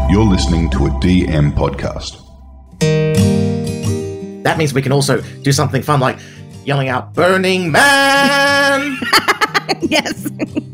You're listening to a DM podcast. That means we can also do something fun like yelling out, "Burning Man!" Yes.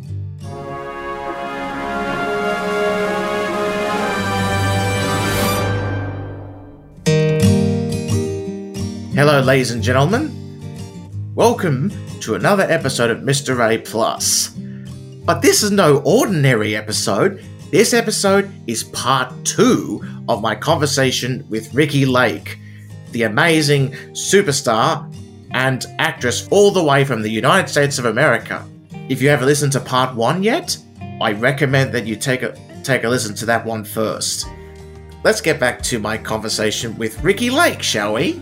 Hello, ladies and gentlemen. Welcome to another episode of Mr. A Plus. But this is no ordinary episode. This episode is part 2 of my conversation with Ricki Lake, the amazing superstar and actress all the way from the United States of America. If you haven't listened to part 1 yet, I recommend that you take a listen to that one first. Let's get back to my conversation with Ricki Lake, shall we?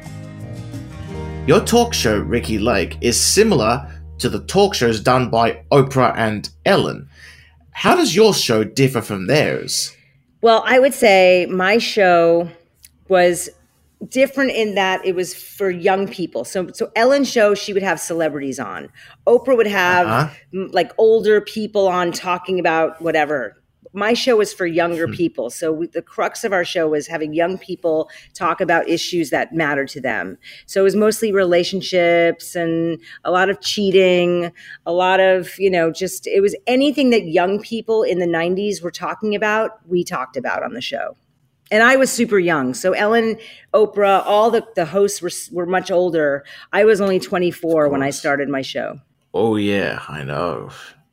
Your talk show, Ricki Lake, is similar to the talk shows done by Oprah and Ellen. How does your show differ from theirs? Well, I would say my show was different in that it was for young people. So Ellen's show, she would have celebrities on. Oprah would have like older people on talking about whatever. My show was for younger people. So the crux of our show was having young people talk about issues that matter to them. So it was mostly relationships and a lot of cheating, a lot of, just it was anything that young people in the 90s were talking about, we talked about on the show. And I was super young. So Ellen, Oprah, all the hosts were much older. I was only 24 when I started my show. Oh, yeah, I know.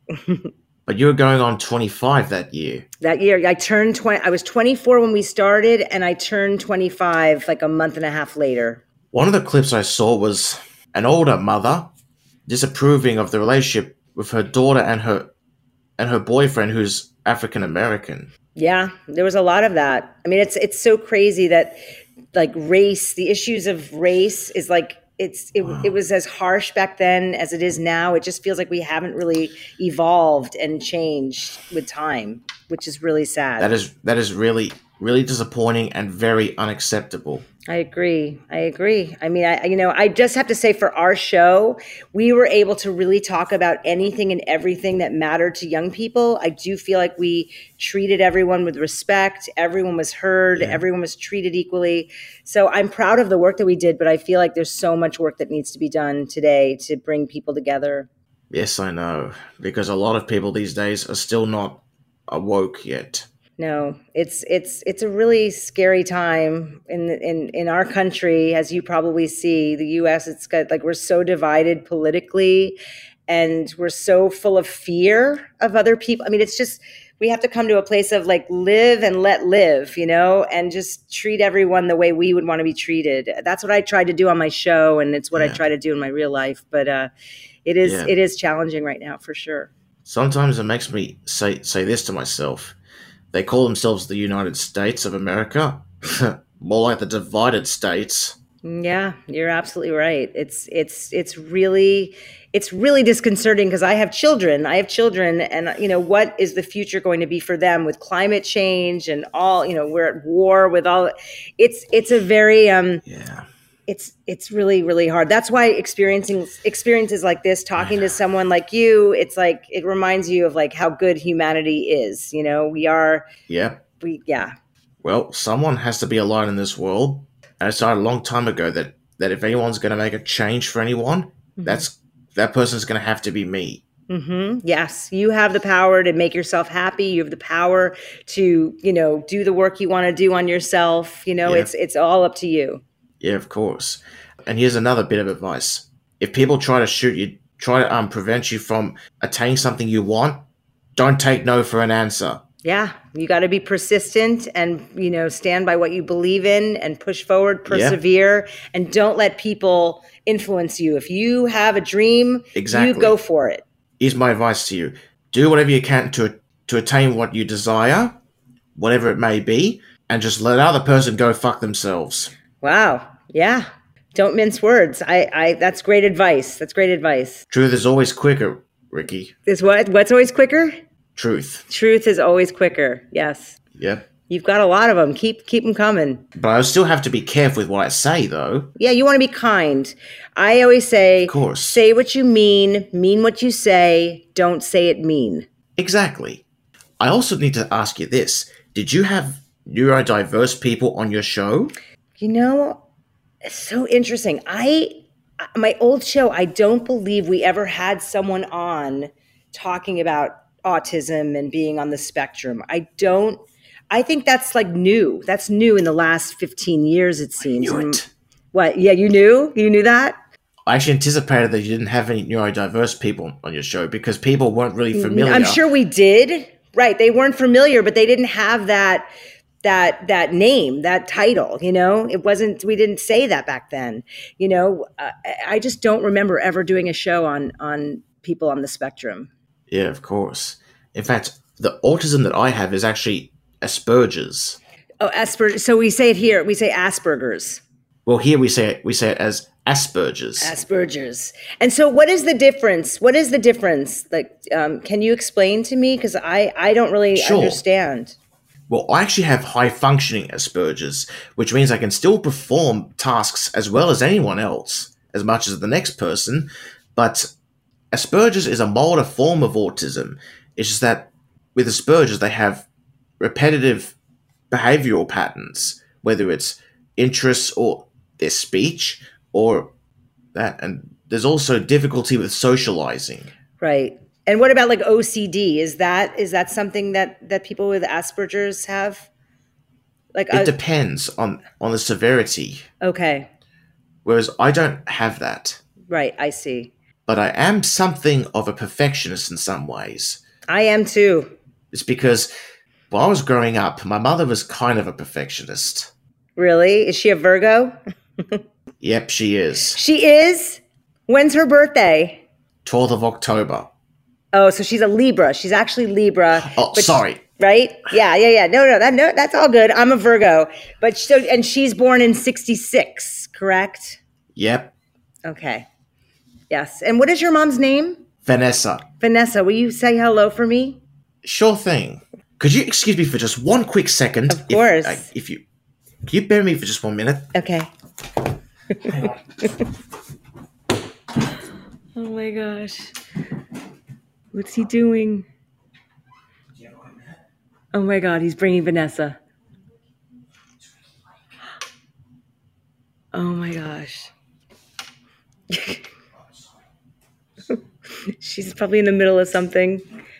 But you were going on 25 that year. That year, I turned 20. I was 24 when we started, and I turned 25 like a month and a half later. One of the clips I saw was an older mother disapproving of the relationship with her daughter and her boyfriend, who's African American. Yeah, there was a lot of that. I mean, it's so crazy that like race, the issues of race is like. It was as harsh back then as it is now. It just feels like we haven't really evolved and changed with time, which is really sad. That is really, really disappointing and very unacceptable. I agree. I mean, I just have to say for our show, we were able to really talk about anything and everything that mattered to young people. I do feel like we treated everyone with respect. Everyone was heard. Yeah. Everyone was treated equally. So I'm proud of the work that we did, but I feel like there's so much work that needs to be done today to bring people together. Our I know, because a lot of people these days are still not awoke yet. No, it's a really scary time in our country, as you probably see. The U.S. It's got like we're so divided politically, and we're so full of fear of other people. I mean, it's just we have to come to a place of like live and let live, and just treat everyone the way we would want to be treated. That's what I tried to do on my show, and it's what I try to do in my real life. But it is challenging right now for sure. Sometimes it makes me say this to myself. They call themselves the United States of America, more like the divided states. Yeah, you're absolutely right. It's really disconcerting because I have children, and what is the future going to be for them with climate change and all? We're at war with all. It's a very It's really, really hard. That's why experiences like this, talking to someone like you, it's like it reminds you of like how good humanity is. We are. Yeah. Well, someone has to be alone in this world. And I decided a long time ago that if anyone's going to make a change for anyone, that person's going to have to be me. Mm-hmm. Yes, you have the power to make yourself happy. You have the power to do the work you want to do on yourself. It's all up to you. Yeah, of course. And here's another bit of advice. If people try to shoot you, try to prevent you from attaining something you want, don't take no for an answer. Yeah, you got to be persistent and, stand by what you believe in and push forward, persevere, and don't let people influence you. If you have a dream, you go for it. Here's my advice to you. Do whatever you can to attain what you desire, whatever it may be, and just let the other person go fuck themselves. Wow. Yeah. Don't mince words. That's great advice. Truth is always quicker, Ricki. Is what? What's always quicker? Truth. Truth is always quicker. Yes. Yep. You've got a lot of them. Keep them coming. But I still have to be careful with what I say, though. Yeah, you want to be kind. I always say, of course, say what you mean what you say, don't say it mean. Exactly. I also need to ask you this. did you have neurodiverse people on your show? You know, it's so interesting. My old show, I don't believe we ever had someone on talking about autism and being on the spectrum. I think that's like new. That's new in the last 15 years, it seems. I knew it. What? Yeah, you knew? You knew that? I actually anticipated that you didn't have any neurodiverse people on your show because people weren't really familiar. I'm sure we did. Right. They weren't familiar, but they didn't have that name, that title, you know. It wasn't, we didn't say that back then. You know, I just don't remember ever doing a show on people on the spectrum. Yeah, of course. In fact, the autism that I have is actually Asperger's. Oh, Asperger's. So we say it here. We say Asperger's. Well, here we say it as Asperger's. Asperger's. And so what is the difference? What is the difference? Like, can you explain to me? Because I don't really understand. Well, I actually have high-functioning Asperger's, which means I can still perform tasks as well as anyone else, as much as the next person, but Asperger's is a milder form of autism. It's just that with Asperger's, they have repetitive behavioral patterns, whether it's interests or their speech or that. And there's also difficulty with socializing. Right. And what about like OCD? Is that something that people with Asperger's have? Like it depends on the severity. Okay. Whereas I don't have that. Right, I see. But I am something of a perfectionist in some ways. I am too. It's because while I was growing up, my mother was kind of a perfectionist. Really? Is she a Virgo? Yep, she is. She is? When's her birthday? 12th of October. Oh, so she's a Libra. She's actually Libra. Oh, sorry. Right? Yeah. No, that's all good. I'm a Virgo. But she's born in 66, correct? Yep. Okay. Yes. And what is your mom's name? Vanessa. Vanessa, will you say hello for me? Sure thing. Could you excuse me for just one quick second? Of course. Can you bear me for just 1 minute? Okay. Hang on. Oh my gosh. What's he doing? Oh my God, he's bringing Vanessa. Oh my gosh. She's probably in the middle of something.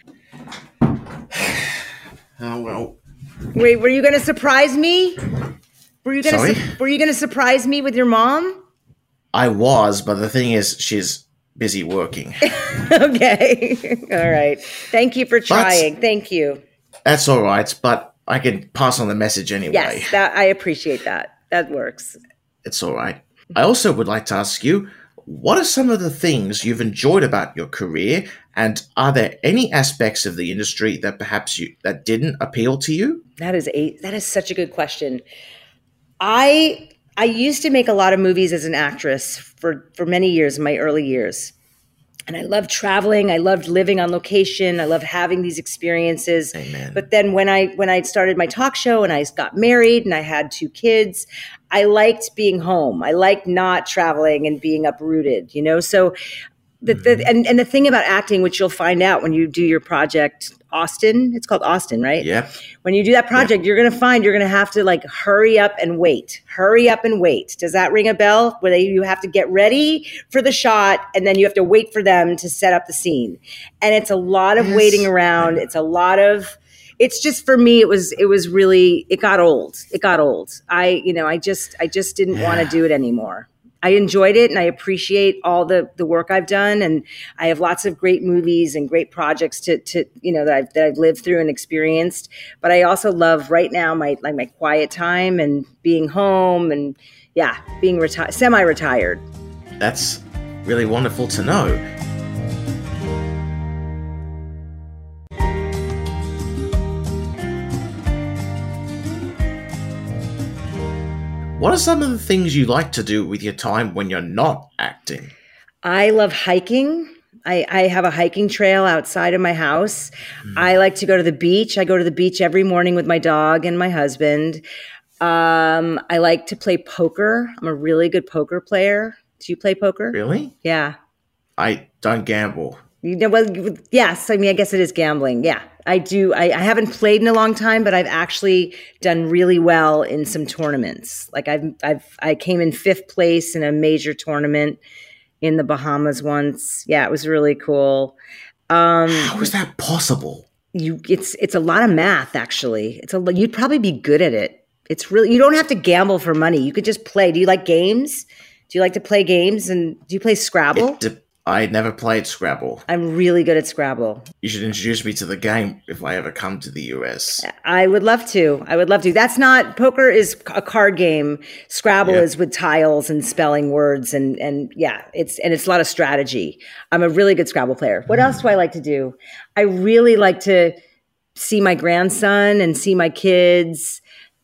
Oh, well. Wait, were you going to surprise me? Were you going Sorry? to surprise me with your mom? I was, but the thing is, she's busy working. Okay. All right. Thank you for trying. Thank you. That's all right, but I can pass on the message anyway. Yes, I appreciate that. That works. It's all right. I also would like to ask you, what are some of the things you've enjoyed about your career, and are there any aspects of the industry that perhaps that didn't appeal to you? That is such a good question. I used to make a lot of movies as an actress for many years in my early years. And I loved traveling. I loved living on location. I loved having these experiences. Amen. But then when I started my talk show and I got married and I had 2 kids, I liked being home. I liked not traveling and being uprooted, you know? So and the thing about acting, which you'll find out when you do your project, Austin, it's called Austin, right? Yeah. When you do that project, you're going to find you're going to have to like hurry up and wait. Does that ring a bell? Where you have to get ready for the shot and then you have to wait for them to set up the scene. And it's a lot of waiting around. It's just, for me, it was really, it got old. I just didn't want to do it anymore. I enjoyed it and I appreciate all the work I've done, and I have lots of great movies and great projects to that I've lived through and experienced. But I also love right now my quiet time and being home and being semi-retired. That's really wonderful to know. What are some of the things you like to do with your time when you're not acting? I love hiking. I have a hiking trail outside of my house. I like to go to the beach. I go to the beach every morning with my dog and my husband. I like to play poker. I'm a really good poker player. Do you play poker? Really? Yeah. I don't gamble. Well, yes. I mean, I guess it is gambling. Yeah, I do. I haven't played in a long time, but I've actually done really well in some tournaments. Like I came in 5th place in a major tournament in the Bahamas once. Yeah, it was really cool. How is that possible? It's a lot of math, actually. You'd probably be good at it. It's really, you don't have to gamble for money. You could just play. Do you like games? Do you like to play games? And do you play Scrabble? I never played Scrabble. I'm really good at Scrabble. You should introduce me to the game if I ever come to the US. I would love to. That's not, poker is a card game. Scrabble is with tiles and spelling words and yeah, it's a lot of strategy. I'm a really good Scrabble player. What else do I like to do? I really like to see my grandson and see my kids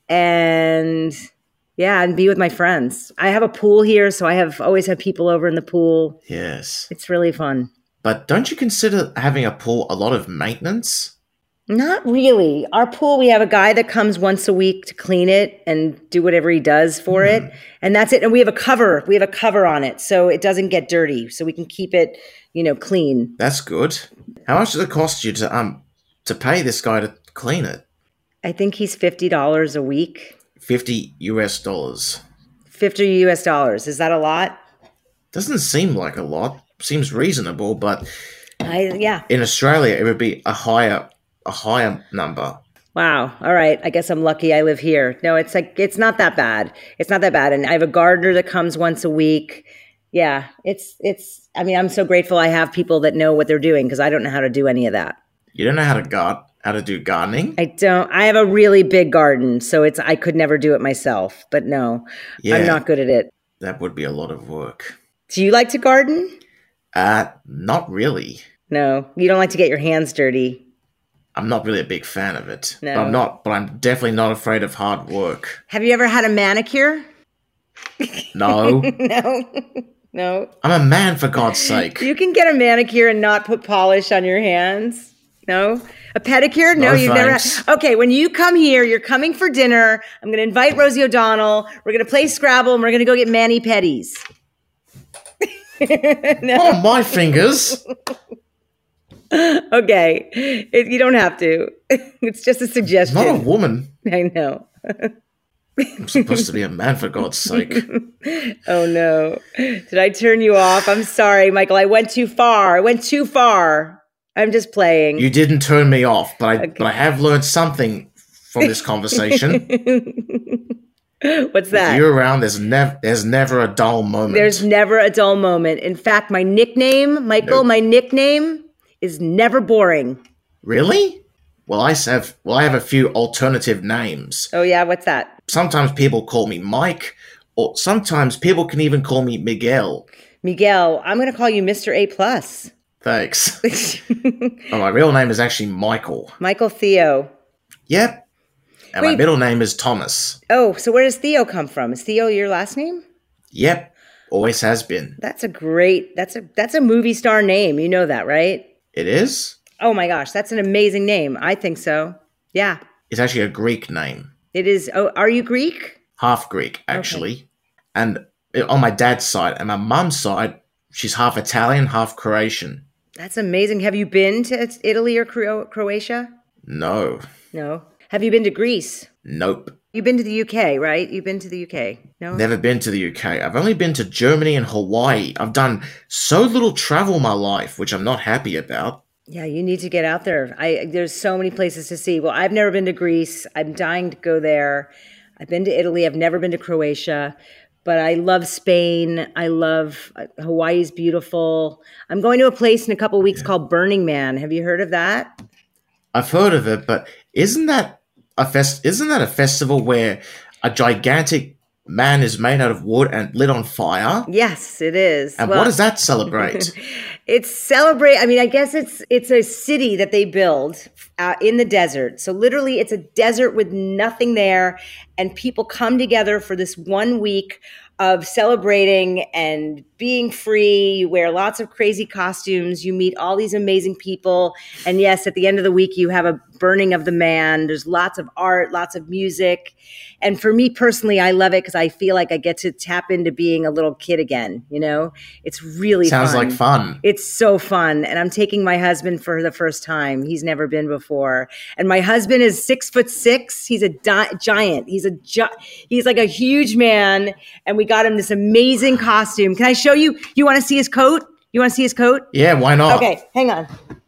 and be with my friends. I have a pool here, so I always have people over in the pool. Yes. It's really fun. But don't you consider having a pool a lot of maintenance? Not really. Our pool, we have a guy that comes once a week to clean it and do whatever he does for it. And that's it. And we have a cover. We have a cover on it so it doesn't get dirty, so we can keep it, clean. That's good. How much does it cost you to pay this guy to clean it? I think he's $50 a week. $50 US. $50 US. Is that a lot? Doesn't seem like a lot. Seems reasonable, but yeah. In Australia, it would be a higher number. Wow. All right. I guess I'm lucky I live here. No, it's not that bad. It's not that bad. And I have a gardener that comes once a week. Yeah. I'm so grateful I have people that know what they're doing because I don't know how to do any of that. You don't know how to do gardening? I don't. I have a really big garden, so I could never do it myself. But no, I'm not good at it. That would be a lot of work. Do you like to garden? Not really. No, you don't like to get your hands dirty. I'm not really a big fan of it. No. But I'm definitely not afraid of hard work. Have you ever had a manicure? No. No. I'm a man, for God's sake. You can get a manicure and not put polish on your hands. No? A pedicure? No, you've thanks. never. Okay, when you come here, you're coming for dinner. I'm going to invite Rosie O'Donnell. We're going to play Scrabble and we're going to go get mani-pedis. No. Oh, my fingers. Okay. You don't have to. It's just a suggestion. I'm not a woman. I know. I'm supposed to be a man, for God's sake. Oh, no. Did I turn you off? I'm sorry, Michael. I went too far. I'm just playing. You didn't turn me off, but I have learned something from this conversation. What's that? If you're around, there's never a dull moment. There's never a dull moment. In fact, my nickname, Michael, my nickname is never boring. Really? Well, I have a few alternative names. Oh yeah, what's that? Sometimes people call me Mike, or sometimes people can even call me Miguel. Miguel, I'm going to call you Mr. A+. Thanks. Oh, my real name is actually Michael. Michael Theo. Yep. And my middle name is Thomas. Oh, so where does Theo come from? Is Theo your last name? Yep. Always has been. That's a movie star name. You know that, right? It is? Oh my gosh, that's an amazing name. I think so. Yeah. It's actually a Greek name. It is. Oh, are you Greek? Half Greek, actually. Okay. And on my dad's side and my mum's side, she's half Italian, half Croatian. That's amazing. Have you been to Italy or Croatia? No. No. Have you been to Greece? Nope. You've been to the UK, right? You've been to the UK? No? Never been to the UK. I've only been to Germany and Hawaii. I've done so little travel in my life, which I'm not happy about. Yeah, you need to get out there. There's so many places to see. Well, I've never been to Greece. I'm dying to go there. I've been to Italy. I've never been to Croatia. But I love Spain. I love Hawaii's beautiful. I'm going to a place in a couple of weeks called Burning Man. Have you heard of that? I've heard of it, but isn't that a festival where a gigantic man is made out of wood and lit on fire? Yes, it is. And what does that celebrate? I guess it's a city that they build in the desert. So literally it's a desert with nothing there. And people come together for this 1 week of celebrating and being free. You wear lots of crazy costumes. You meet all these amazing people. And yes, at the end of the week, you have a burning of the man. There's lots of art, lots of music. And for me personally, I love it because I feel like I get to tap into being a little kid again. You know, it's really Sounds like fun. It's so fun. And I'm taking my husband for the first time. He's never been before. And my husband is 6'6". He's a giant. He's like a huge man. And we got him this amazing costume. Can I show you? You want to see his coat? You want to see his coat? Yeah, why not? Okay, hang on.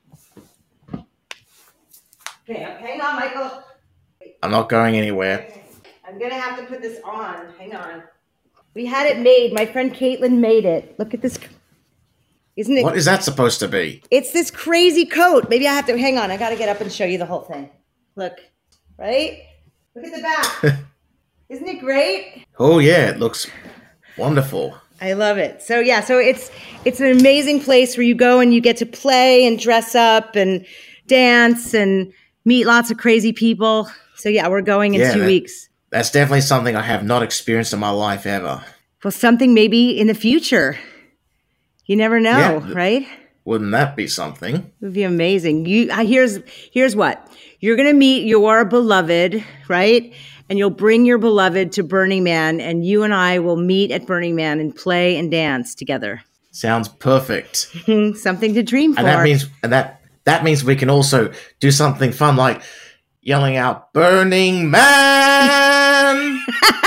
Okay, hang on, Michael. I'm not going anywhere. Okay. I'm going to have to put this on. Hang on. We had it made. My friend Caitlin made it. Look at this. Isn't it? What is that supposed to be? It's this crazy coat. Maybe I have to, hang on. I got to get up and show you the whole thing. Look, right? Look at the back. Isn't it great? Oh, yeah, it looks wonderful. I love it. So yeah, so it's an amazing place where you go and you get to play and dress up and dance and meet lots of crazy people. So yeah, we're going in 2 weeks. That's definitely something I have not experienced in my life ever. Well, something maybe in the future. You never know, right? Wouldn't that be something? It would be amazing. Here's what. You're going to meet your beloved, right? And you'll bring your beloved to Burning Man, and you and I will meet at Burning Man and play and dance together. Sounds perfect. Something to dream for. And that means we can also do something fun like yelling out Burning Man.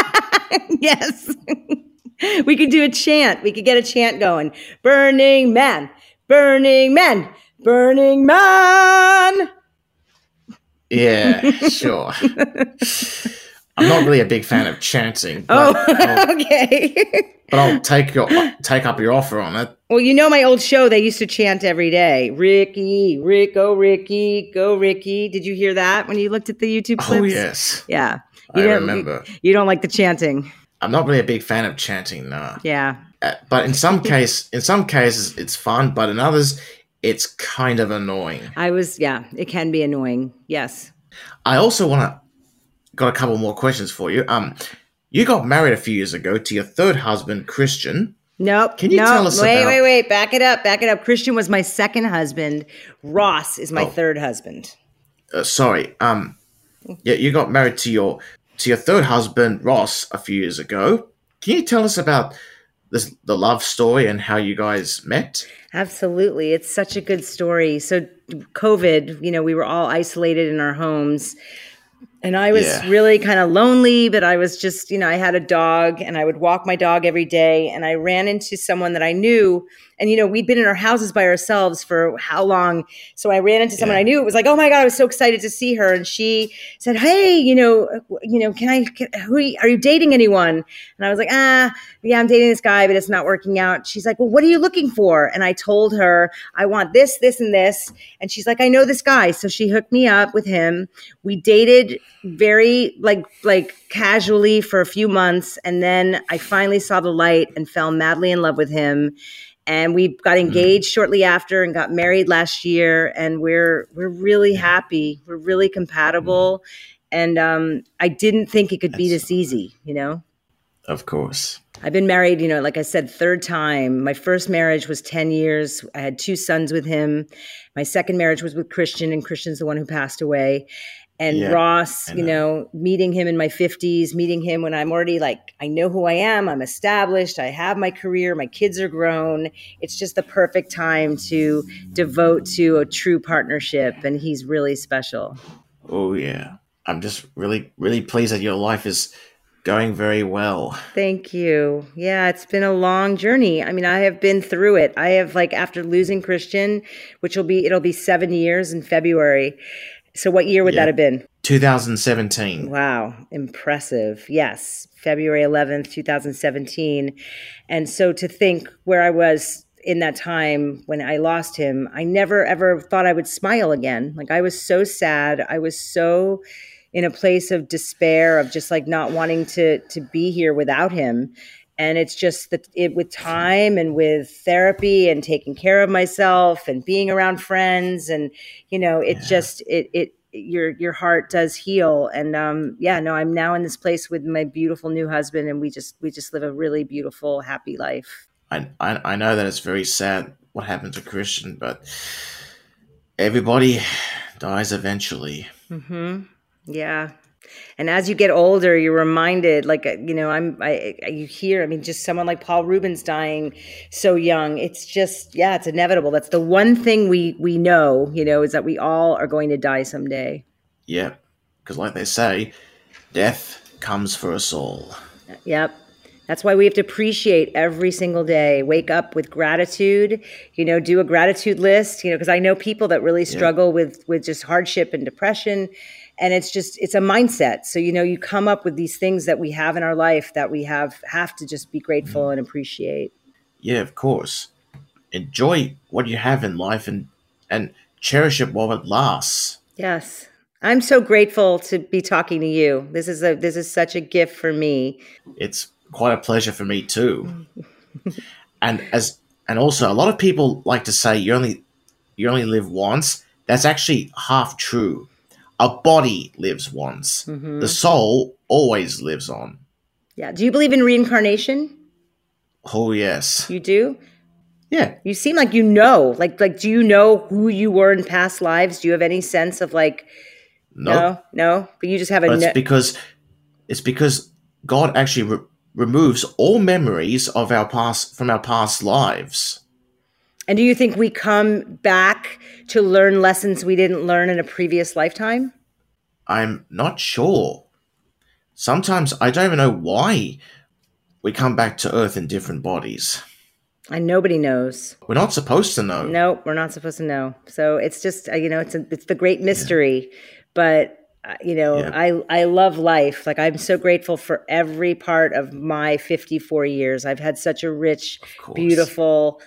Yes. We could do a chant. We could get a chant going. Burning Man, Burning Man, Burning Man. Yeah, sure. I'm not really a big fan of chanting. Okay. But I'll take up your offer on it. Well, you know my old show, they used to chant every day. Ricky, go Ricky, go Ricky. Did you hear that when you looked at the YouTube clips? Oh, yes. Yeah. I remember. You don't like the chanting. I'm not really a big fan of chanting, no. Yeah. But in some cases, it's fun, but in others, it's kind of annoying. It can be annoying. Yes. I also got a couple more questions for you. You got married a few years ago to your third husband, Christian. Nope. Can you tell us Wait. Back it up. Christian was my second husband. Ross is my third husband. Sorry. Yeah, you got married to your third husband, Ross, a few years ago. Can you tell us about the love story and how you guys met? Absolutely. It's such a good story. So COVID, we were all isolated in our homes. And I was really kind of lonely, but I was just, I had a dog and I would walk my dog every day. And I ran into someone that I knew. And, we'd been in our houses by ourselves for how long? So I ran into someone I knew. It was like, oh my God, I was so excited to see her. And she said, hey, are you dating anyone? And I was like, yeah, I'm dating this guy, but it's not working out. She's like, well, what are you looking for? And I told her, I want this, this, and this. And she's like, I know this guy. So she hooked me up with him. We dated very like casually for a few months. And then I finally saw the light and fell madly in love with him. And we got engaged shortly after and got married last year. And we're really happy. We're really compatible. And I didn't think it could be this easy, Of course. I've been married, like I said, third time. My first marriage was 10 years. I had 2 sons with him. My second marriage was with Christian, and Christian's the one who passed away. And Ross, meeting him in my 50s, meeting him when I'm already I know who I am. I'm established. I have my career. My kids are grown. It's just the perfect time to devote to a true partnership. And he's really special. Oh, yeah. I'm just really, really pleased that your life is going very well. Thank you. Yeah, it's been a long journey. I mean, I have been through it. I have after losing Christian, it'll be 7 years in February. So what year would that have been? 2017. Wow. Impressive. Yes. February 11th, 2017. And so to think where I was in that time when I lost him, I never ever thought I would smile again. I was so sad. I was so in a place of despair of just not wanting to be here without him. And it's just that with time and with therapy and taking care of myself and being around friends and, your heart does heal. And, I'm now in this place with my beautiful new husband, and we just live a really beautiful, happy life. I know that it's very sad what happened to Christian, but everybody dies eventually. Mm-hmm. Yeah. And as you get older, you're reminded, like, you hear, just someone like Paul Rubens dying so young. It's just, it's inevitable. That's the one thing we know, is that we all are going to die someday. Yeah. Because like they say, death comes for us all. Yep. That's why we have to appreciate every single day. Wake up with gratitude, do a gratitude list, because I know people that really struggle with just hardship and depression. And it's a mindset. So, you come up with these things that we have in our life that we have to just be grateful and appreciate. Yeah, of course. Enjoy what you have in life and cherish it while it lasts. Yes. I'm so grateful to be talking to you. This is such a gift for me. It's quite a pleasure for me too. and also a lot of people like to say you only live once. That's actually half true. A body lives once. Mm-hmm. The soul always lives on. Yeah. Do you believe in reincarnation? Oh, yes. You do? Yeah. You seem like you know. Like, do you know who you were in past lives? Do you have any sense of like... No. But you just have a... But it's because God actually removes all memories of from our past lives. And do you think we come back to learn lessons we didn't learn in a previous lifetime? I'm not sure. Sometimes I don't even know why we come back to Earth in different bodies. And nobody knows. We're not supposed to know. No, we're not supposed to know. So it's just, it's the great mystery. Yeah. But, I love life. Like, I'm so grateful for every part of my 54 years. I've had such a rich, beautiful,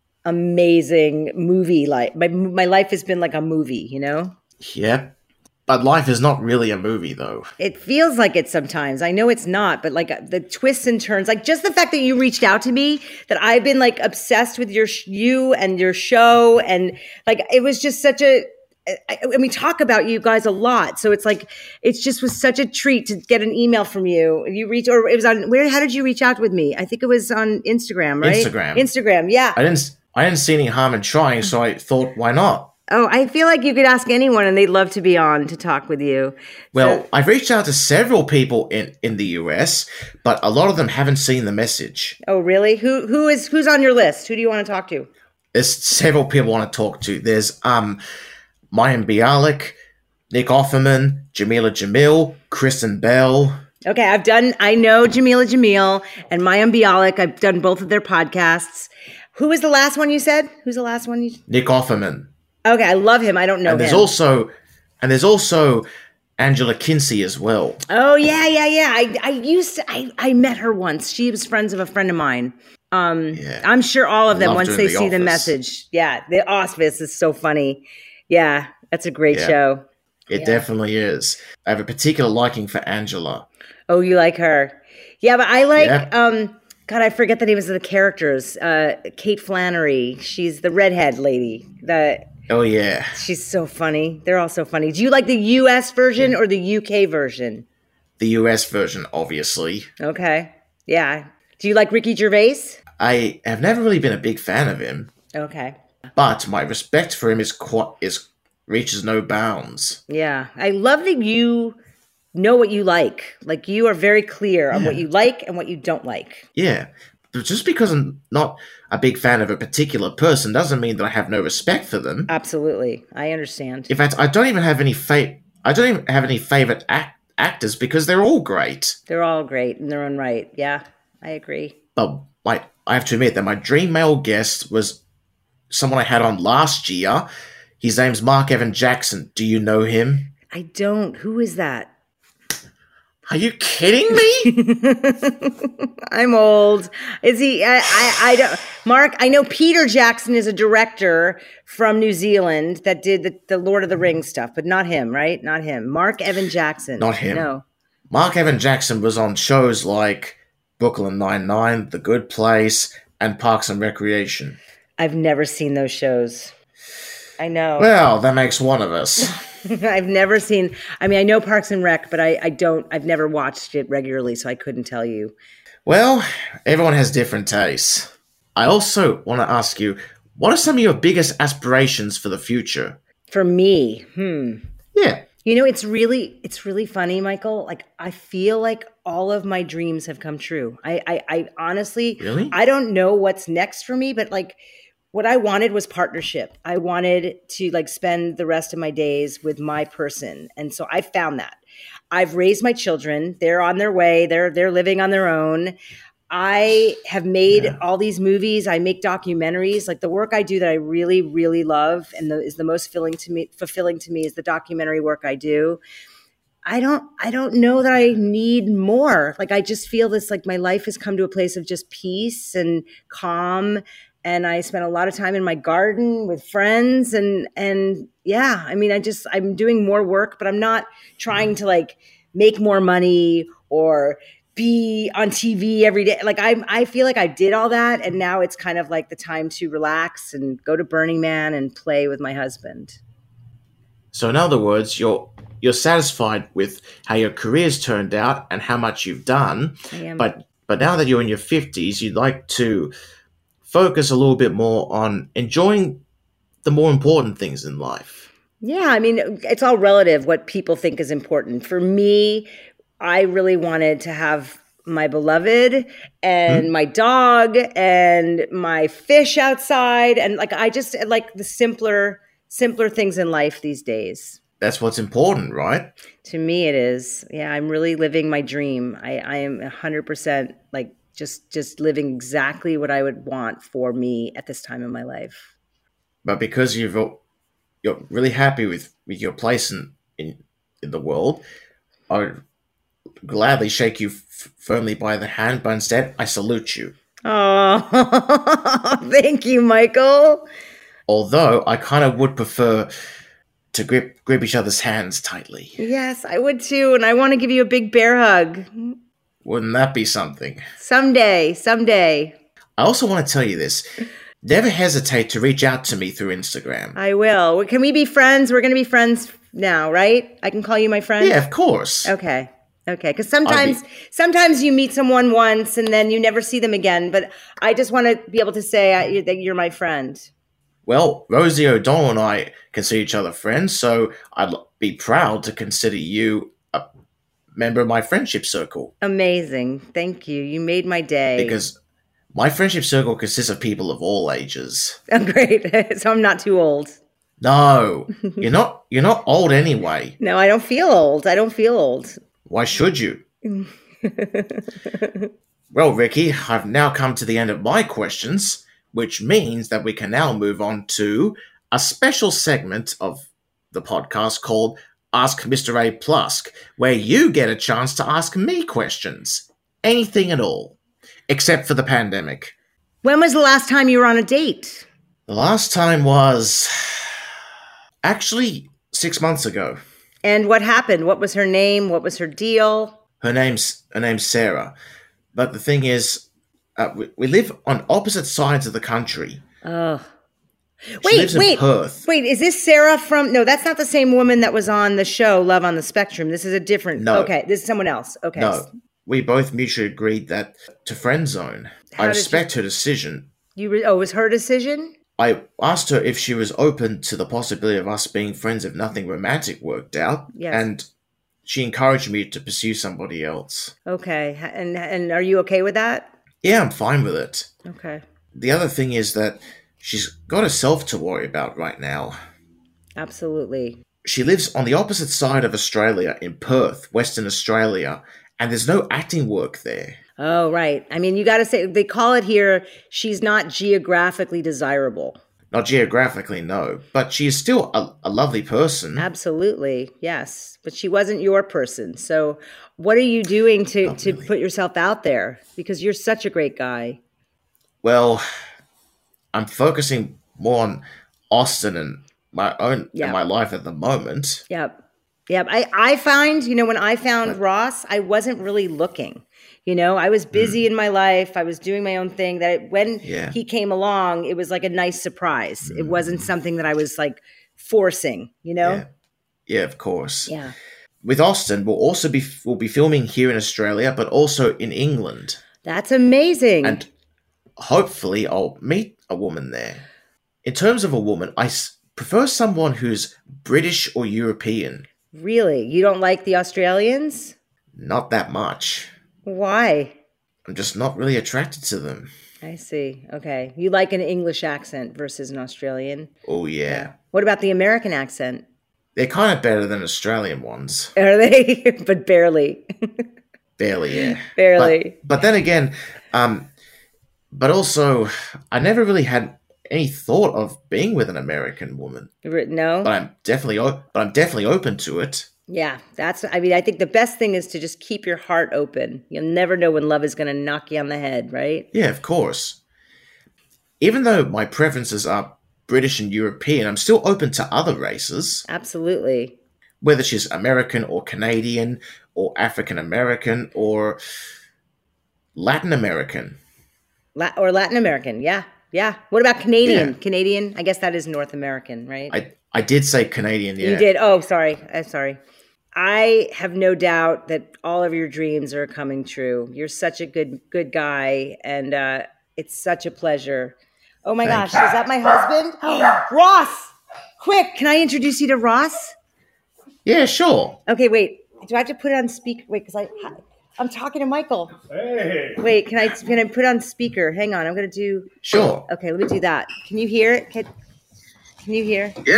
amazing movie life. My life has been like a movie, Yeah. But life is not really a movie, though. It feels like it sometimes. I know it's not, but like the twists and turns, like just the fact that you reached out to me, that I've been like obsessed with you and your show. And like, it was just such and we talk about you guys a lot. So it's like, it just was such a treat to get an email from you. Or it was on, how did you reach out with me? I think it was on Instagram, right? Instagram. Yeah. I didn't see any harm in trying. So I thought, why not? Oh, I feel like you could ask anyone and they'd love to be on to talk with you. Well, I've reached out to several people in the US, but a lot of them haven't seen the message. Oh, really? Who's on your list? Who do you want to talk to? There's several people I want to talk to. There's Mayim Bialik, Nick Offerman, Jamila Jamil, Kristen Bell. Okay, I know Jamila Jamil and Mayim Bialik. I've done both of their podcasts. Who was the last one you said? Who's the last one? Nick Offerman. Okay, I love him. I don't know him. There's also Angela Kinsey as well. Oh yeah. I met her once. She was friends of a friend of mine. I'm sure all of them once they see the message. Yeah, The Office is so funny. Yeah, that's a great show. It definitely is. I have a particular liking for Angela. Oh, you like her? Yeah, but I like God, I forget the names of the characters. Kate Flannery. She's the redhead lady. Oh, yeah. She's so funny. They're all so funny. Do you like the U.S. version or the UK version? The U.S. version, obviously. Okay. Yeah. Do you like Ricky Gervais? I have never really been a big fan of him. Okay. But my respect for him reaches no bounds. Yeah. I love that you know what you like. Like, you are very clear on what you like and what you don't like. Yeah. But just because I'm not a big fan of a particular person doesn't mean that I have no respect for them. Absolutely. I understand. In fact, I don't even have any favorite actors because they're all great. They're all great in their own right. Yeah, I agree. But I have to admit that my dream male guest was someone I had on last year. His name's Mark Evan Jackson. Do you know him? I don't. Who is that? Are you kidding me? I'm old. Is he? I don't. Mark, I know Peter Jackson is a director from New Zealand that did the Lord of the Rings stuff, but not him, right? Not him. Mark Evan Jackson. Not him. No. Mark Evan Jackson was on shows like Brooklyn Nine-Nine, The Good Place, and Parks and Recreation. I've never seen those shows. I know. Well, that makes one of us. I've never seen, I know Parks and Rec, but I've never watched it regularly, so I couldn't tell you. Well, everyone has different tastes. I also want to ask you, what are some of your biggest aspirations for the future? For me, Yeah. it's really funny, Michael. Like, I feel like all of my dreams have come true. I honestly, Really? I don't know what's next for me, but like, what I wanted was partnership. I wanted to like spend the rest of my days with my person. And so I found that. I've raised my children. They're on their way. They're living on their own. I have made all these movies. I make documentaries. Like, the work I do that I really, really love and is the most fulfilling to me is the documentary work I do. I don't know that I need more. Like, I just feel this, like, my life has come to a place of just peace and calm. And I spent a lot of time in my garden with friends and yeah, I mean, I'm doing more work, but I'm not trying to like make more money or be on TV every day. Like, I feel like I did all that. And now it's kind of like the time to relax and go to Burning Man and play with my husband. So in other words, you're satisfied with how your career's turned out and how much you've done. I am. But now that you're in your 50s, you'd like to focus a little bit more on enjoying the more important things in life. Yeah, I mean, it's all relative what people think is important. For me, I really wanted to have my beloved and my dog and my fish outside. And like, I just like the simpler things in life these days. That's what's important, right? To me, it is. Yeah, I'm really living my dream. I am 100% like just living exactly what I would want for me at this time in my life. But because you're really happy with your place in the world, I would gladly shake you firmly by the hand, but instead I salute you. Oh, thank you, Michael. Although I kind of would prefer to grip each other's hands tightly. Yes, I would too, and I want to give you a big bear hug. Wouldn't that be something? Someday. I also want to tell you this. Never hesitate to reach out to me through Instagram. I will. Can we be friends? We're going to be friends now, right? I can call you my friend? Yeah, of course. Okay. Because sometimes you meet someone once and then you never see them again. But I just want to be able to say that you're my friend. Well, Rosie O'Donnell and I consider each other friends, so I'd be proud to consider you a member of my friendship circle. Amazing. Thank you. You made my day. Because my friendship circle consists of people of all ages. Oh, great. So I'm not too old. No, you're not old anyway. No, I don't feel old. Why should you? Well, Ricky, I've now come to the end of my questions, which means that we can now move on to a special segment of the podcast called Ask Mr. A. Plusk, where you get a chance to ask me questions. Anything at all. Except for the pandemic. When was the last time you were on a date? The last time was actually 6 months ago. And what happened? What was her name? What was her deal? Her name's Sarah. But the thing is, we live on opposite sides of the country. Oh. She lives in Perth. Wait, is this Sarah from... No, that's not the same woman that was on the show Love on the Spectrum. This is a different... No. Okay, this is someone else. Okay. No. We both mutually agreed that to friend zone. I respect her decision. It was her decision? I asked her if she was open to the possibility of us being friends if nothing romantic worked out. Yes. And she encouraged me to pursue somebody else. Okay. And are you okay with that? Yeah, I'm fine with it. Okay. The other thing is that she's got herself to worry about right now. Absolutely. She lives on the opposite side of Australia in Perth, Western Australia, and there's no acting work there. Oh, right. I mean, you got to say, they call it here, she's not geographically desirable. Not geographically, no. But she is still a lovely person. Absolutely, yes. But she wasn't your person. So what are you doing to put yourself out there? Because you're such a great guy. Well, I'm focusing more on Austin and my own and my life at the moment. Yep. I find, when I found Ross, I wasn't really looking. I was busy in my life. I was doing my own thing. When he came along, it was like a nice surprise. It wasn't something that I was like forcing, Yeah, of course. Yeah. With Austin, we'll be filming here in Australia, but also in England. That's amazing. And hopefully I'll meet a woman there. In terms of a woman, prefer someone who's British or European. Really? You don't like the Australians? Not that much. Why? I'm just not really attracted to them. I see. Okay. You like an English accent versus an Australian? Oh, yeah. What about the American accent? They're kind of better than Australian ones. Are they? But barely. Barely, yeah. Barely. But then again, but also, I never really had any thought of being with an American woman. No? But I'm definitely open to it. Yeah, I think the best thing is to just keep your heart open. You'll never know when love is going to knock you on the head, right? Yeah, of course. Even though my preferences are British and European, I'm still open to other races. Absolutely. Whether she's American or Canadian or African American or Latin American. Or Latin American, yeah. Yeah. What about Canadian? Yeah. Canadian, I guess that is North American, right? I did say Canadian, yeah. You did? Oh, sorry. I'm sorry. I have no doubt that all of your dreams are coming true. You're such a good guy, and it's such a pleasure. Oh my gosh, is that my husband? Ross! Quick, can I introduce you to Ross? Yeah, sure. Okay, wait. Do I have to put it on speaker? Wait, because I'm talking to Michael. Hey. Wait, can I put it on speaker? Hang on, I'm going to do... Sure. Okay, let me do that. Can you hear it? Can you hear? Yeah.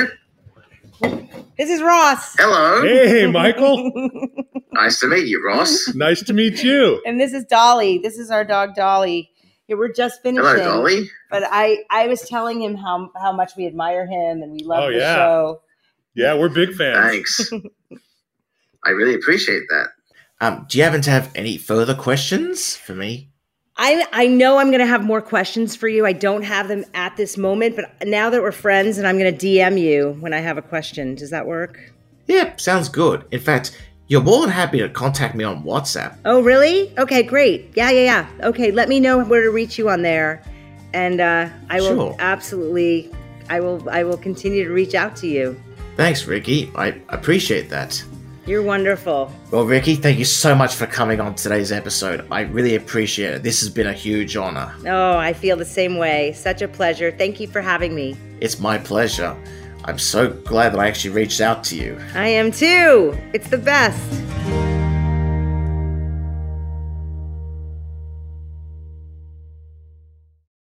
This is Ross. Hello. Hey, Michael. Nice to meet you, Ross. Nice to meet you. And this is Dolly. This is our dog, Dolly. Yeah, we're just finishing. Hello, Dolly. But I was telling him how much we admire him and we love the show. Yeah, we're big fans. Thanks. I really appreciate that. Do you happen to have any further questions for me? I know I'm going to have more questions for you. I don't have them at this moment, but now that we're friends, and I'm going to DM you when I have a question. Does that work? Yeah, sounds good. In fact, you're more than happy to contact me on WhatsApp. Oh, really? Okay, great. Yeah. Okay, let me know where to reach you on there, and I will absolutely. I will continue to reach out to you. Thanks, Ricky. I appreciate that. You're wonderful. Well, Ricky, thank you so much for coming on today's episode. I really appreciate it. This has been a huge honor. Oh, I feel the same way. Such a pleasure. Thank you for having me. It's my pleasure. I'm so glad that I actually reached out to you. I am too. It's the best.